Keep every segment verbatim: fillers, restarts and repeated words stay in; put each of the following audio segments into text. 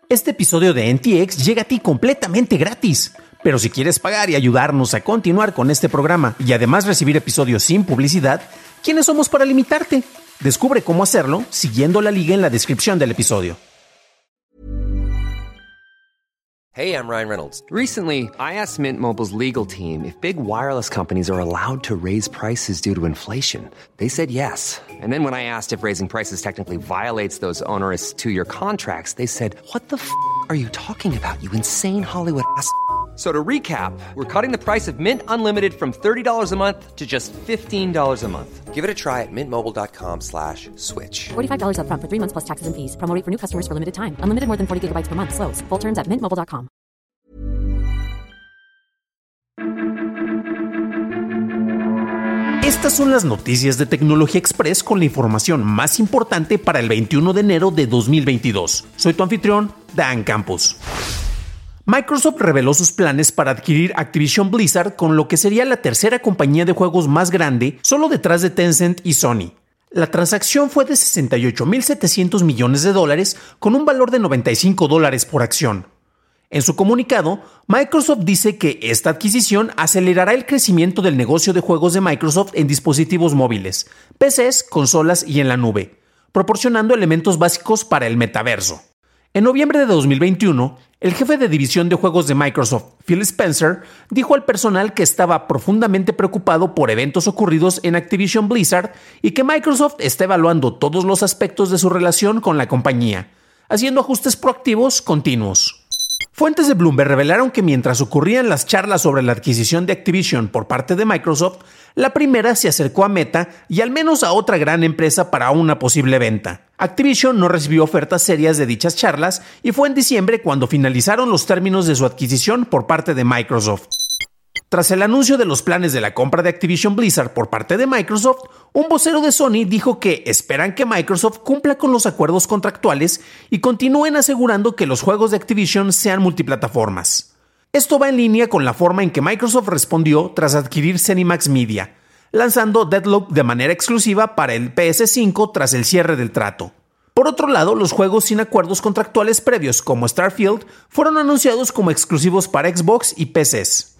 Este episodio de N T X llega a ti completamente gratis. Pero si quieres pagar y ayudarnos a continuar con este programa y además recibir episodios sin publicidad, ¿quiénes somos para limitarte? Descubre cómo hacerlo siguiendo la liga en la descripción del episodio. Hey, I'm Ryan Reynolds. Recently, I asked Mint Mobile's legal team if big wireless companies are allowed to raise prices due to inflation. They said yes. And then when I asked if raising prices technically violates those onerous two-year contracts, they said, "What the f*** are you talking about, you insane Hollywood ass?" So to recap, we're cutting the price of Mint Unlimited from thirty dollars a month to just fifteen dollars a month. Give it a try at mintmobile.com slash switch. forty-five dollars up front for three months plus taxes and fees. Promo rate for new customers for limited time. Unlimited more than forty gigabytes per month. Slows full terms at mint mobile dot com. Estas son las noticias de Tecnología Express con la información más importante para el veintiuno de enero de dos mil veintidós. Soy tu anfitrión, Dan Campos. Microsoft reveló sus planes para adquirir Activision Blizzard, con lo que sería la tercera compañía de juegos más grande, solo detrás de Tencent y Sony. La transacción fue de sesenta y ocho mil setecientos millones de dólares, con un valor de noventa y cinco dólares por acción. En su comunicado, Microsoft dice que esta adquisición acelerará el crecimiento del negocio de juegos de Microsoft en dispositivos móviles, P Cs, consolas y en la nube, proporcionando elementos básicos para el metaverso. En noviembre de dos mil veintiuno, el jefe de división de juegos de Microsoft, Phil Spencer, dijo al personal que estaba profundamente preocupado por eventos ocurridos en Activision Blizzard y que Microsoft está evaluando todos los aspectos de su relación con la compañía, haciendo ajustes proactivos continuos. Fuentes de Bloomberg revelaron que mientras ocurrían las charlas sobre la adquisición de Activision por parte de Microsoft, la primera se acercó a Meta y al menos a otra gran empresa para una posible venta. Activision no recibió ofertas serias de dichas charlas y fue en diciembre cuando finalizaron los términos de su adquisición por parte de Microsoft. Tras el anuncio de los planes de la compra de Activision Blizzard por parte de Microsoft, un vocero de Sony dijo que esperan que Microsoft cumpla con los acuerdos contractuales y continúen asegurando que los juegos de Activision sean multiplataformas. Esto va en línea con la forma en que Microsoft respondió tras adquirir ZeniMax Media, lanzando Deadloop de manera exclusiva para el P S cinco tras el cierre del trato. Por otro lado, los juegos sin acuerdos contractuales previos como Starfield fueron anunciados como exclusivos para Xbox y P Cs.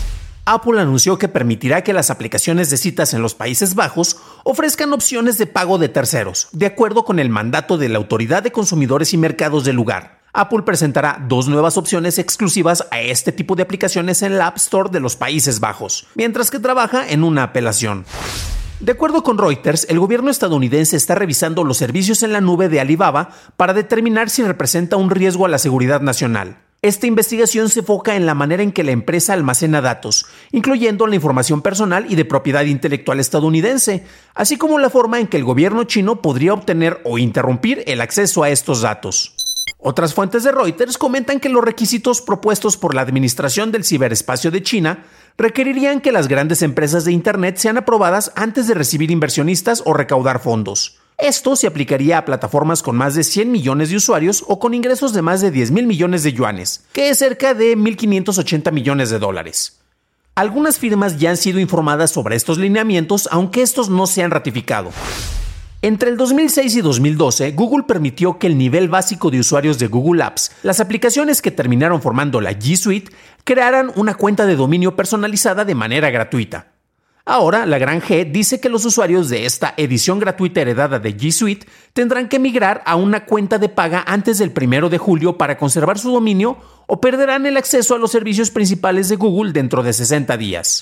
Apple anunció que permitirá que las aplicaciones de citas en los Países Bajos ofrezcan opciones de pago de terceros, de acuerdo con el mandato de la Autoridad de Consumidores y Mercados del lugar. Apple presentará dos nuevas opciones exclusivas a este tipo de aplicaciones en la App Store de los Países Bajos, mientras que trabaja en una apelación. De acuerdo con Reuters, el gobierno estadounidense está revisando los servicios en la nube de Alibaba para determinar si representa un riesgo a la seguridad nacional. Esta investigación se enfoca en la manera en que la empresa almacena datos, incluyendo la información personal y de propiedad intelectual estadounidense, así como la forma en que el gobierno chino podría obtener o interrumpir el acceso a estos datos. Otras fuentes de Reuters comentan que los requisitos propuestos por la Administración del Ciberespacio de China requerirían que las grandes empresas de Internet sean aprobadas antes de recibir inversionistas o recaudar fondos. Esto se aplicaría a plataformas con más de cien millones de usuarios o con ingresos de más de diez mil millones de yuanes, que es cerca de mil quinientos ochenta millones de dólares. Algunas firmas ya han sido informadas sobre estos lineamientos, aunque estos no se han ratificado. Entre el dos mil seis y dos mil doce, Google permitió que el nivel básico de usuarios de Google Apps, las aplicaciones que terminaron formando la G Suite, crearan una cuenta de dominio personalizada de manera gratuita. Ahora, la gran G dice que los usuarios de esta edición gratuita heredada de G Suite tendrán que migrar a una cuenta de paga antes del primero de julio para conservar su dominio o perderán el acceso a los servicios principales de Google dentro de sesenta días.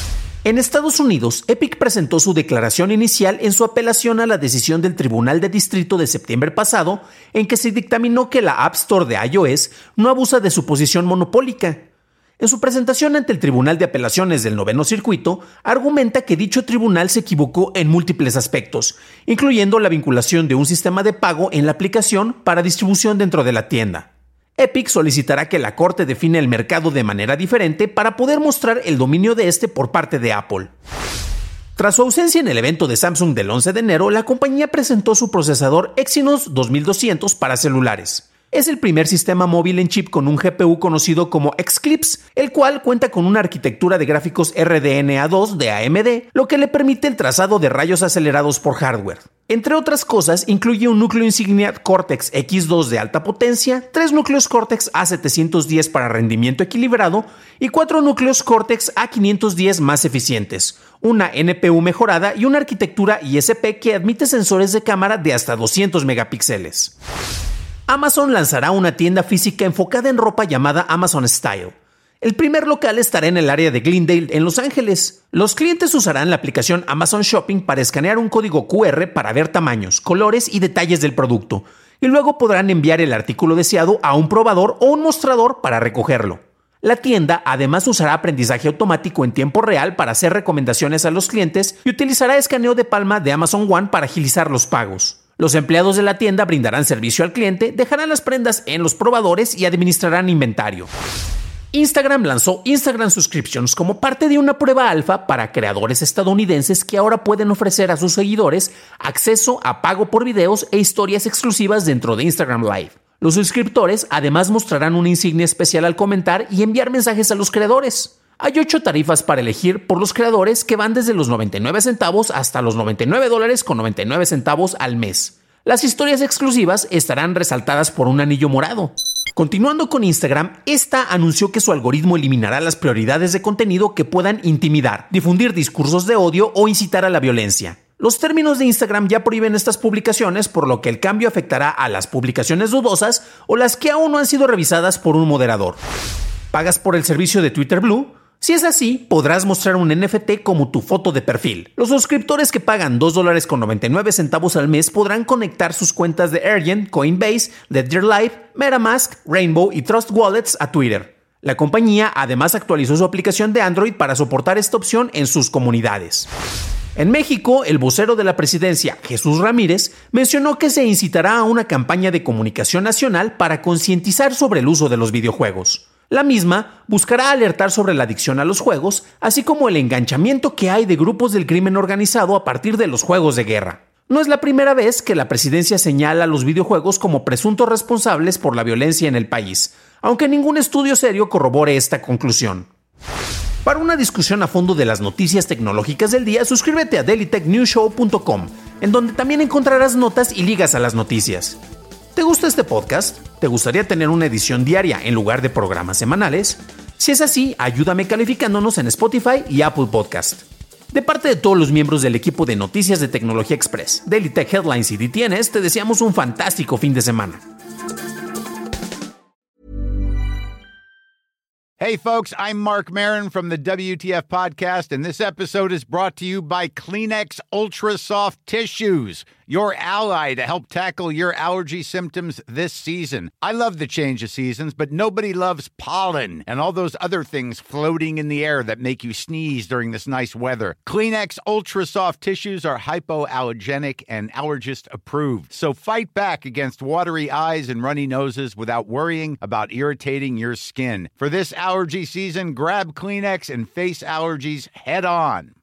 En Estados Unidos, Epic presentó su declaración inicial en su apelación a la decisión del Tribunal de Distrito de septiembre pasado, en que se dictaminó que la App Store de iOS no abusa de su posición monopólica. En su presentación ante el Tribunal de Apelaciones del Noveno Circuito, argumenta que dicho tribunal se equivocó en múltiples aspectos, incluyendo la vinculación de un sistema de pago en la aplicación para distribución dentro de la tienda. Epic solicitará que la Corte define el mercado de manera diferente para poder mostrar el dominio de este por parte de Apple. Tras su ausencia en el evento de Samsung del once de enero, la compañía presentó su procesador Exynos dos mil doscientos para celulares. es el primer sistema móvil en chip con un G P U conocido como Xclipse, el cual cuenta con una arquitectura de gráficos R D N A dos de A M D, lo que le permite el trazado de rayos acelerados por hardware. Entre otras cosas, incluye un núcleo insignia Cortex X dos de alta potencia, tres núcleos Cortex A setecientos diez para rendimiento equilibrado y cuatro núcleos Cortex A quinientos diez más eficientes, una N P U mejorada y una arquitectura I S P que admite sensores de cámara de hasta doscientos megapíxeles. Amazon lanzará una tienda física enfocada en ropa llamada Amazon Style. El primer local estará en el área de Glendale, en Los Ángeles. Los clientes usarán la aplicación Amazon Shopping para escanear un código Q R para ver tamaños, colores y detalles del producto, y luego podrán enviar el artículo deseado a un probador o un mostrador para recogerlo. La tienda además usará aprendizaje automático en tiempo real para hacer recomendaciones a los clientes y utilizará escaneo de palma de Amazon One para agilizar los pagos. Los empleados de la tienda brindarán servicio al cliente, dejarán las prendas en los probadores y administrarán inventario. Instagram lanzó Instagram Subscriptions como parte de una prueba alfa para creadores estadounidenses que ahora pueden ofrecer a sus seguidores acceso a pago por videos e historias exclusivas dentro de Instagram Live. Los suscriptores además mostrarán una insignia especial al comentar y enviar mensajes a los creadores. Hay ocho tarifas para elegir por los creadores que van desde los noventa y nueve centavos hasta los noventa y nueve dólares con noventa y nueve centavos al mes. Las historias exclusivas estarán resaltadas por un anillo morado. Continuando con Instagram, esta anunció que su algoritmo eliminará las prioridades de contenido que puedan intimidar, difundir discursos de odio o incitar a la violencia. Los términos de Instagram ya prohíben estas publicaciones, por lo que el cambio afectará a las publicaciones dudosas o las que aún no han sido revisadas por un moderador. ¿Pagas por el servicio de Twitter Blue? Si es así, podrás mostrar un N F T como tu foto de perfil. Los suscriptores que pagan dos dólares con noventa y nueve centavos al mes podrán conectar sus cuentas de Argent, Coinbase, Ledger Live, MetaMask, Rainbow y Trust Wallets a Twitter. La compañía además actualizó su aplicación de Android para soportar esta opción en sus comunidades. En México, el vocero de la presidencia, Jesús Ramírez, mencionó que se incitará a una campaña de comunicación nacional para concientizar sobre el uso de los videojuegos. La misma buscará alertar sobre la adicción a los juegos, así como el enganchamiento que hay de grupos del crimen organizado a partir de los juegos de guerra. No es la primera vez que la presidencia señala a los videojuegos como presuntos responsables por la violencia en el país, aunque ningún estudio serio corrobore esta conclusión. Para una discusión a fondo de las noticias tecnológicas del día, suscríbete a daily tech news show punto com, en donde también encontrarás notas y ligas a las noticias. ¿Te gusta este podcast? ¿Te gustaría tener una edición diaria en lugar de programas semanales? Si es así, ayúdame calificándonos en Spotify y Apple Podcast. De parte de todos los miembros del equipo de Noticias de Tecnología Express, Daily Tech Headlines y D T N S, te deseamos un fantástico fin de semana. Hey folks, I'm Mark Maron from the W T F Podcast, and this episode is brought to you by Kleenex Ultra Soft Tissues, your ally to help tackle your allergy symptoms this season. I love the change of seasons, but nobody loves pollen and all those other things floating in the air that make you sneeze during this nice weather. Kleenex Ultra Soft Tissues are hypoallergenic and allergist approved, so fight back against watery eyes and runny noses without worrying about irritating your skin. For this allergy season, grab Kleenex and face allergies head on.